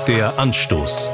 Der Anstoß.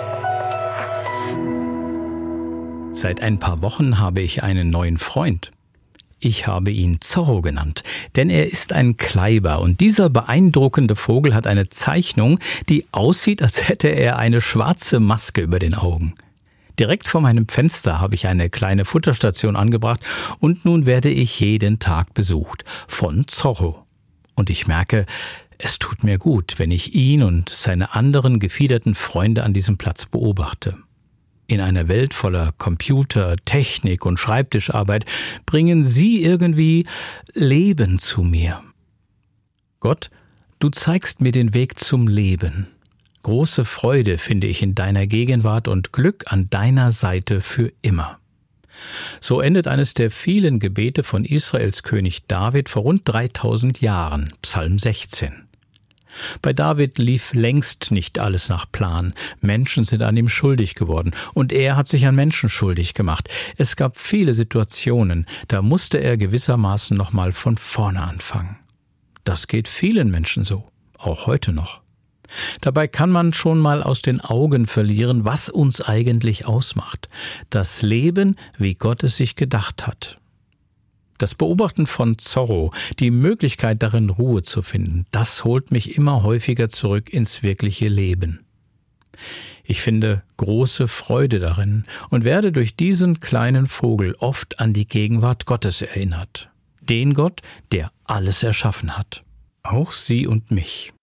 Seit ein paar Wochen habe ich einen neuen Freund. Ich habe ihn Zorro genannt, denn er ist ein Kleiber und dieser beeindruckende Vogel hat eine Zeichnung, die aussieht, als hätte er eine schwarze Maske über den Augen. Direkt vor meinem Fenster habe ich eine kleine Futterstation angebracht und nun werde ich jeden Tag besucht von Zorro. Und ich merke, es tut mir gut, wenn ich ihn und seine anderen gefiederten Freunde an diesem Platz beobachte. In einer Welt voller Computer, Technik und Schreibtischarbeit bringen sie irgendwie Leben zu mir. Gott, du zeigst mir den Weg zum Leben. Große Freude finde ich in deiner Gegenwart und Glück an deiner Seite für immer. So endet eines der vielen Gebete von Israels König David vor rund 3000 Jahren, Psalm 16. Bei David lief längst nicht alles nach Plan. Menschen sind an ihm schuldig geworden und er hat sich an Menschen schuldig gemacht. Es gab viele Situationen, da musste er gewissermaßen nochmal von vorne anfangen. Das geht vielen Menschen so, auch heute noch. Dabei kann man schon mal aus den Augen verlieren, was uns eigentlich ausmacht. Das Leben, wie Gott es sich gedacht hat. Das Beobachten von Zorro, die Möglichkeit darin Ruhe zu finden, das holt mich immer häufiger zurück ins wirkliche Leben. Ich finde große Freude darin und werde durch diesen kleinen Vogel oft an die Gegenwart Gottes erinnert. Den Gott, der alles erschaffen hat. Auch Sie und mich.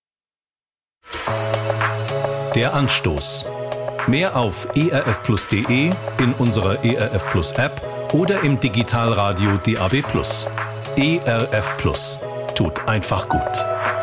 Der Anstoß. Mehr auf erfplus.de, in unserer ERF Plus App oder im Digitalradio DAB+. ERF Plus. Tut einfach gut.